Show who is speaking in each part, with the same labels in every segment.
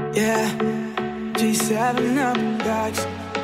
Speaker 1: Yeah, G7 up guys.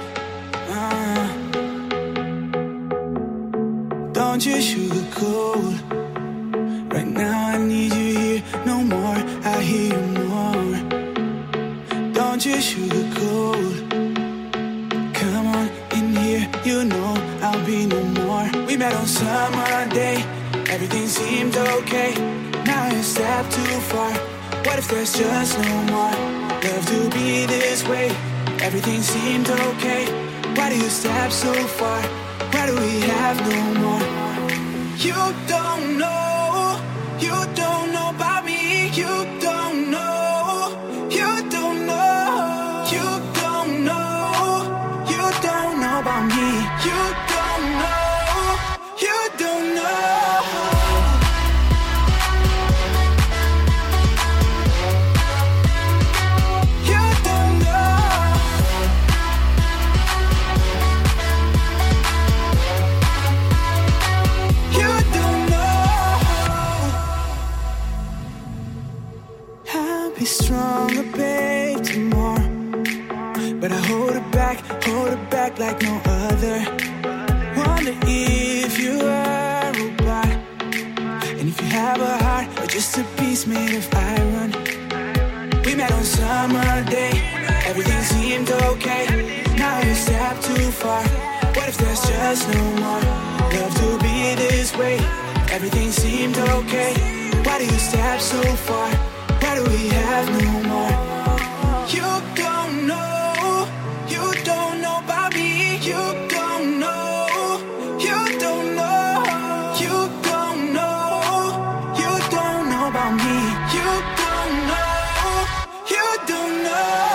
Speaker 1: Don't you sugarcoat. Right now I need you here, no more. I hear you more. Don't you sugarcoat. Come on in here, you know I'll be no more. We met on summer day, everything seemed okay. Now you step too far. What if there's just no more? Love to be this way. Everything seemed okay. Why do you step so far? Why do we have no more? You don't know. You don't know about me. You don't know. You don't know. You don't know. You don't know about me. You don't know. You don't know. Stronger, babe, tomorrow. But I hold it back like no other. Wonder if you are a robot, and if you have a heart or just a piece made of iron. We met on summer day, everything seemed okay. Now you step too far. What if there's just no more? Love to be this way. Everything seemed okay. Why do you step so far? Why do we have no more? You don't know. You don't know about me. You don't know. You don't know. You don't know. You don't know about me. You don't know. You don't know.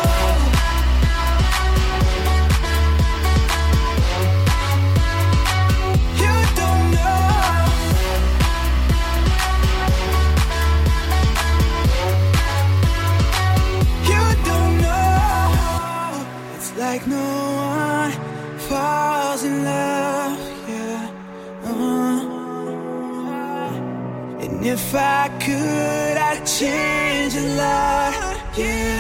Speaker 1: Like no one falls in love, yeah. And if I could, I'd change a lot, yeah.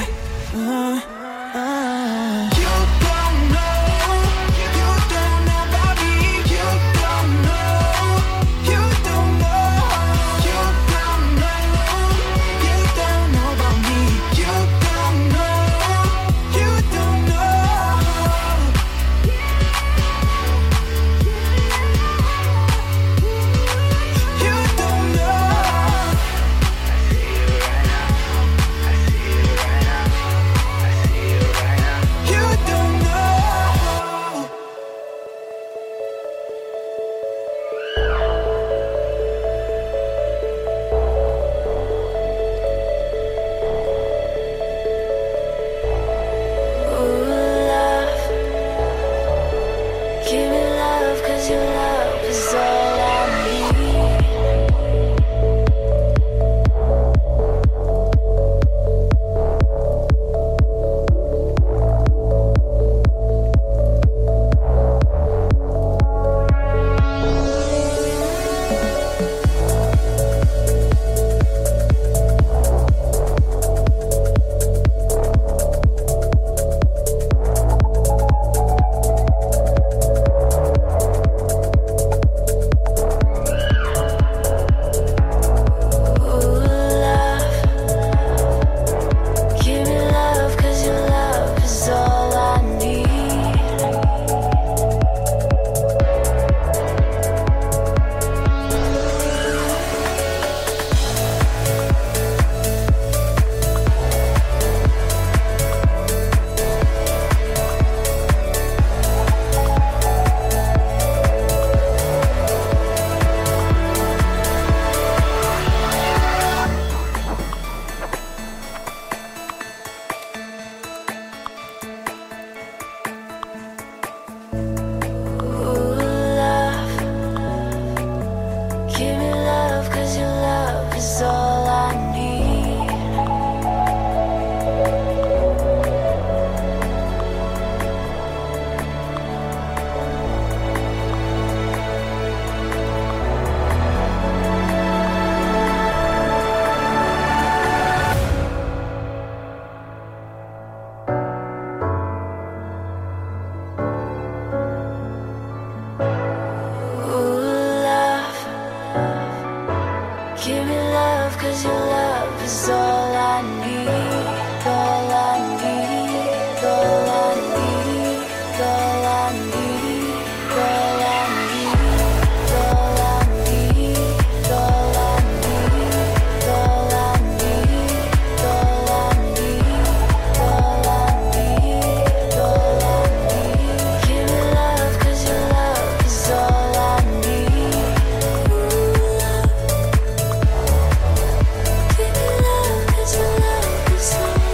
Speaker 1: You don't know, you don't know about me. You don't know, you don't know, you don't know, you don't know about me. You don't know, you don't know. Give me love, 'cause your love is all I need. All I need, all I need, all I need, all I need, all I need, all I need, all I need, all I need, all I need, all I need. Give me love, 'cause your love is all I need. Give me love, 'cause your love is all I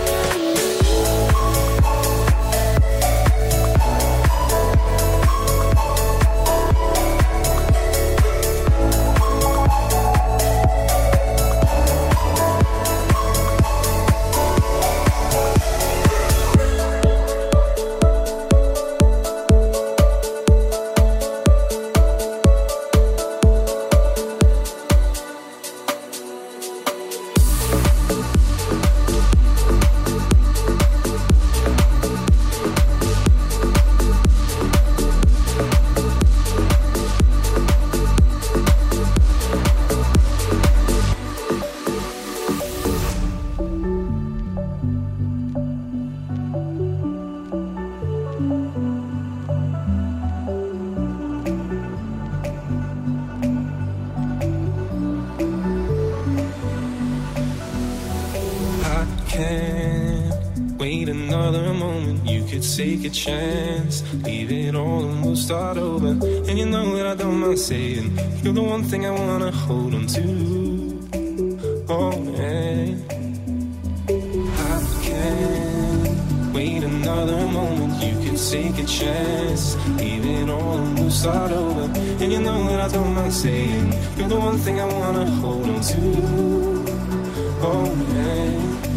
Speaker 2: can't wait another moment. You could take a chance, leave it all and we'll start over. And you know that I don't mind saying you're the one thing I wanna hold on to. Oh man, I can't wait another moment. You could take a chance, leave it all and we'll start over. And you know that I don't mind saying you're the one thing I wanna hold on to. Oh man.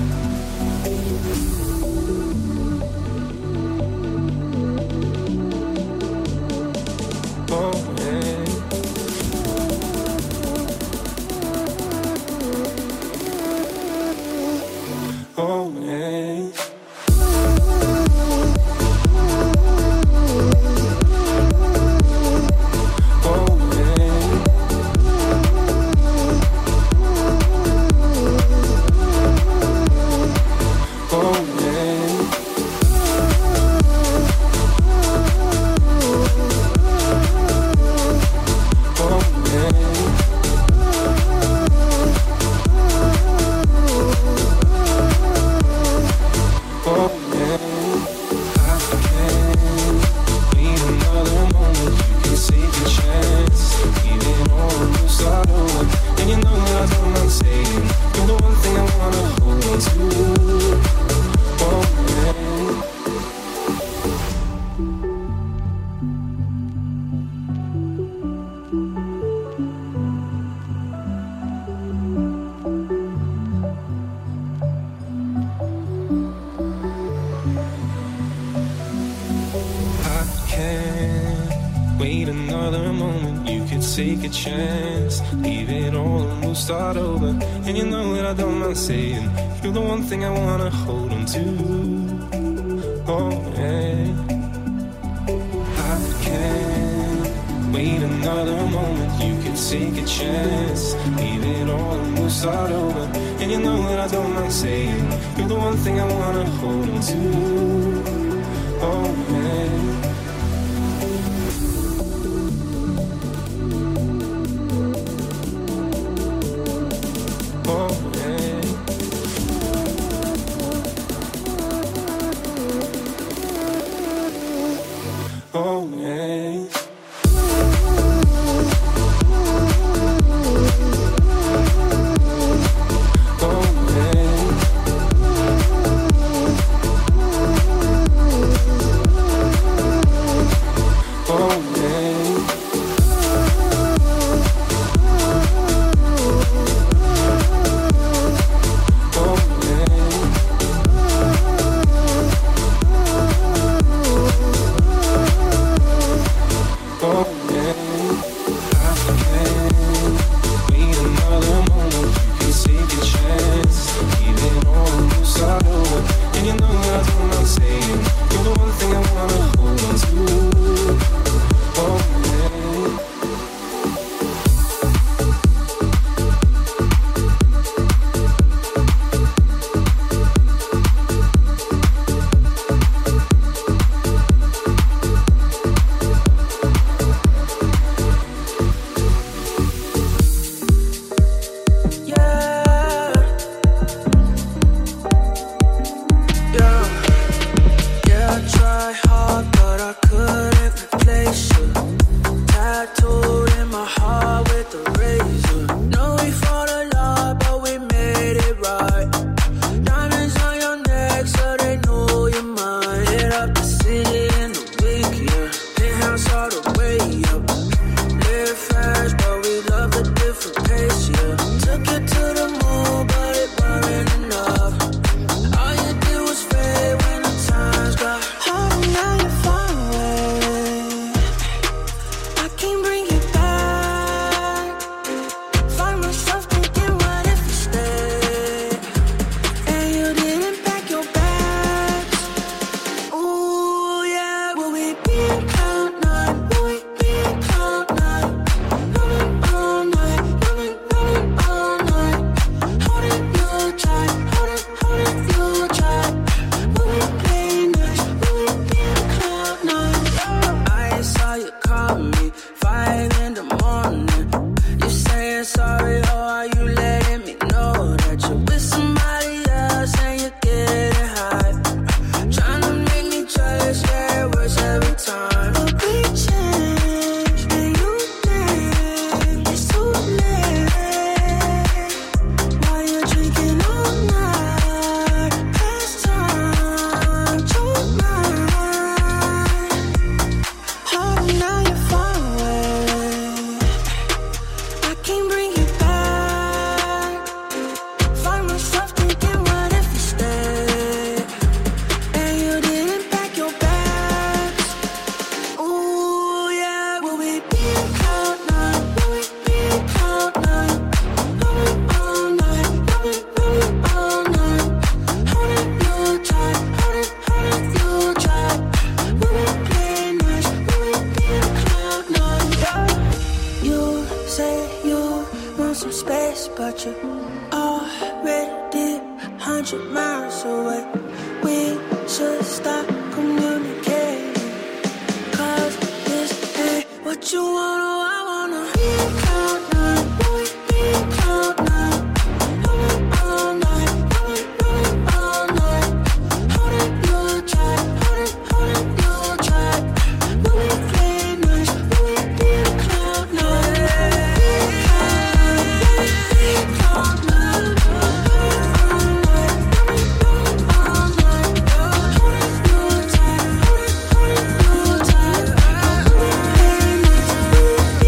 Speaker 2: Wait another moment, you could take a chance, leave it all and we'll start over. And you know that I don't mind saying you're the one thing I wanna hold on to. Oh man, I can't wait another moment. You could take a chance, leave it all and we'll start over. And you know that I don't mind saying you're the one thing I wanna hold on to. Oh man.
Speaker 1: but you're already 100 miles away. We should stop communicating, 'cause this ain't what you want or I wanna. We cloud nine, we cloud nine. All night, all night. Holding you tight, holding you tight. When we play nice, when we be the cloud nine. We cloud nine, all night, all night. Holding you tight, holding you tight. When we play nice, when we be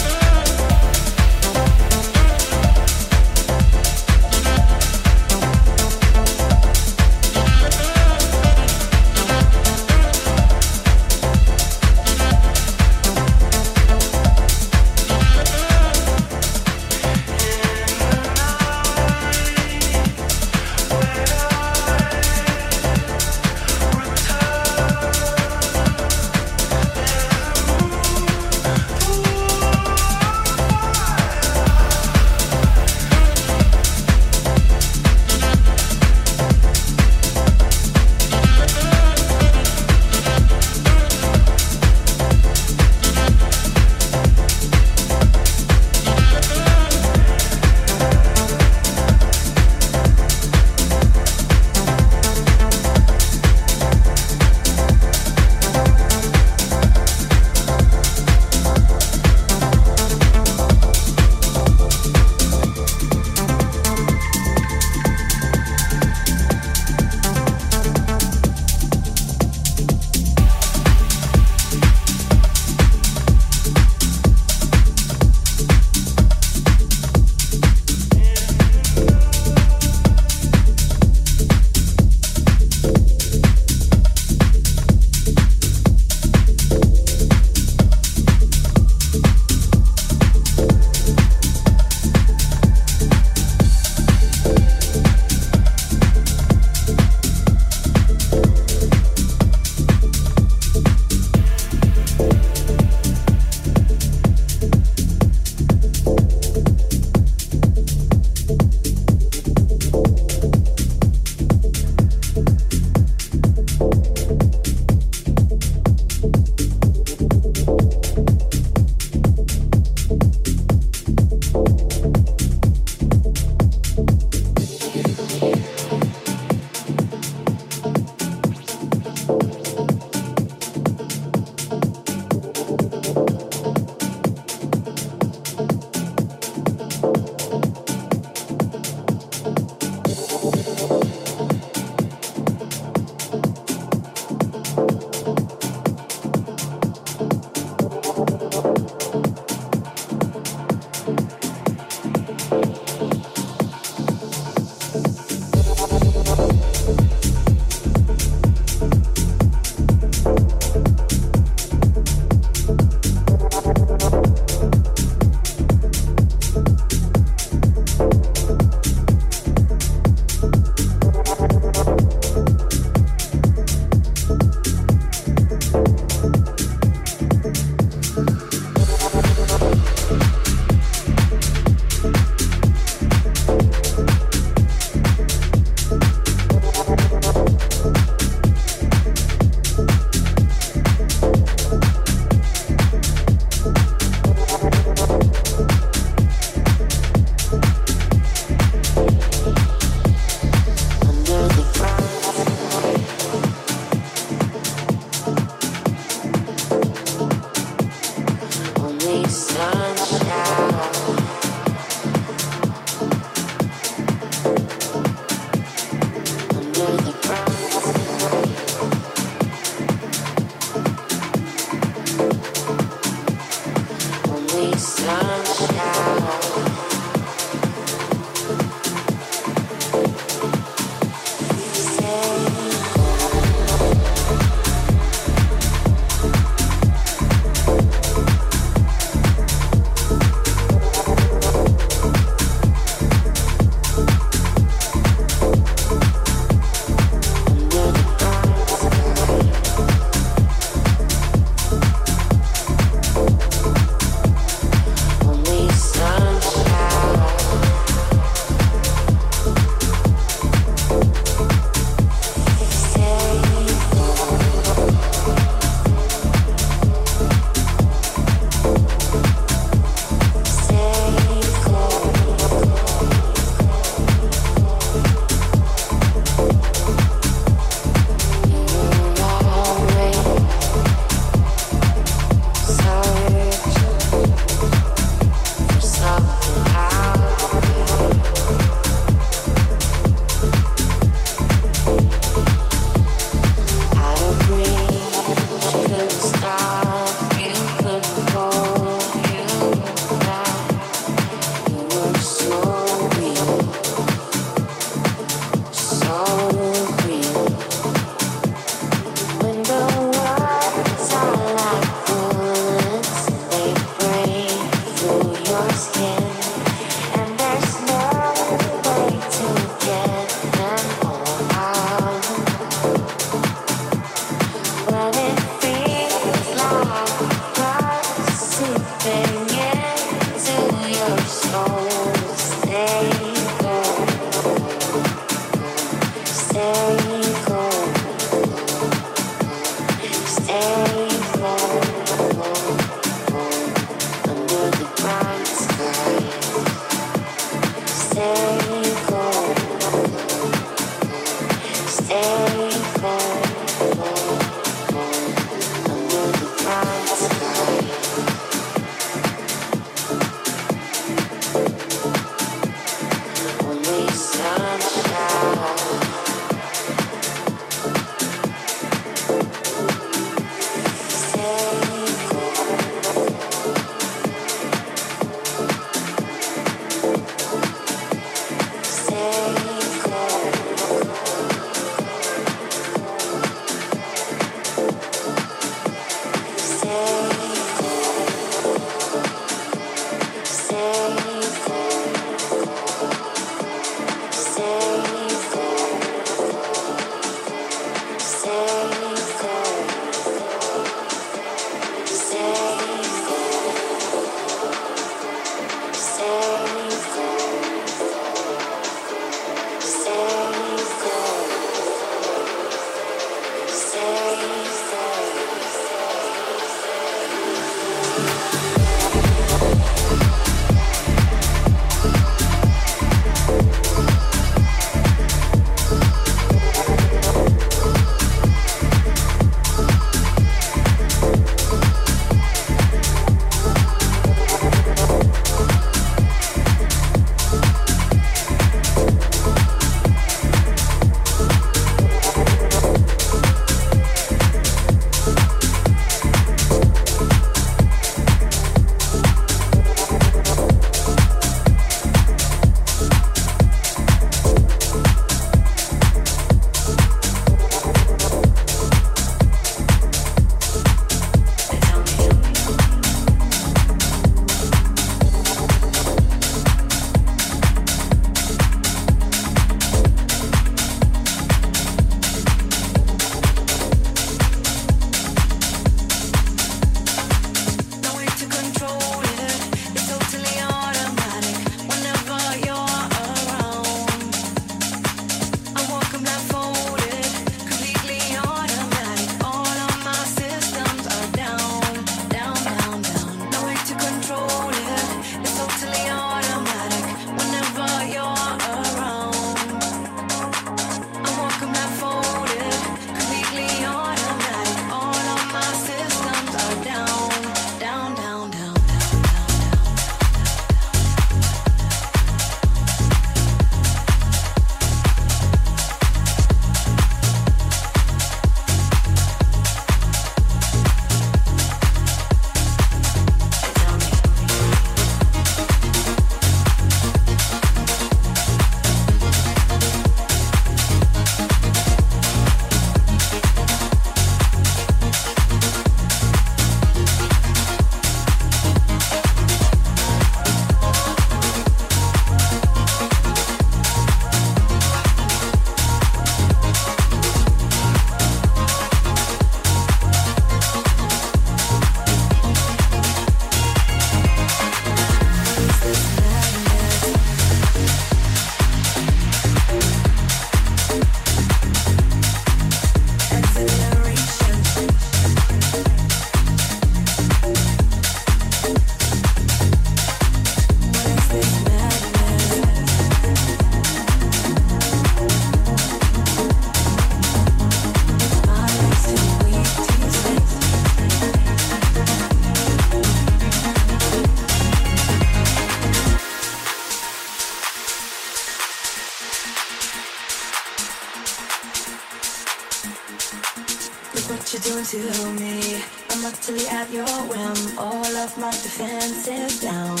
Speaker 3: to me. I'm utterly at your whim. All of my defenses down.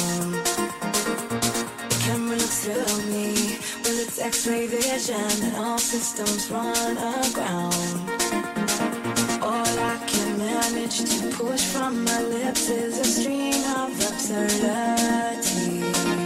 Speaker 3: The camera looks through me with its X-ray vision, and all systems run aground. All I can manage to push from my lips is a string of absurdity.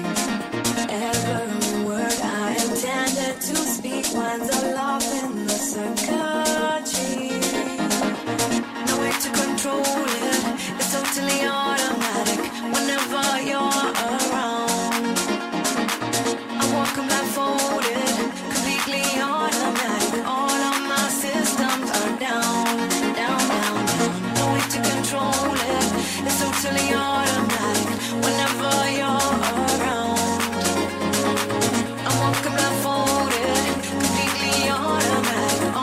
Speaker 3: Every word I intended to speak winds up off in the circuitry. No way to control it, it's totally automatic whenever you're around. I walk blindfolded, completely automatic. All of my systems are down, down, down, down. No way to control it, it's totally automatic whenever you're around. I'm walking blindfolded, completely automatic.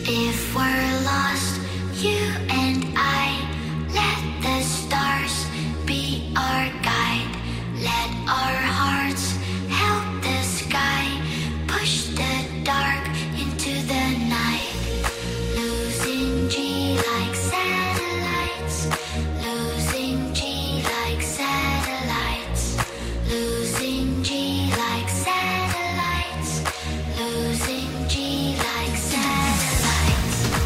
Speaker 4: If we're lost, you and I, let the stars be our guide. Let our hearts help the sky, push the dark into the night. Losing G like satellites, losing G like satellites, losing G like satellites, losing G like satellites.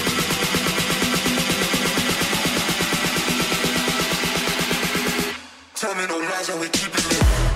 Speaker 5: Tell me no lies and we keep it lit.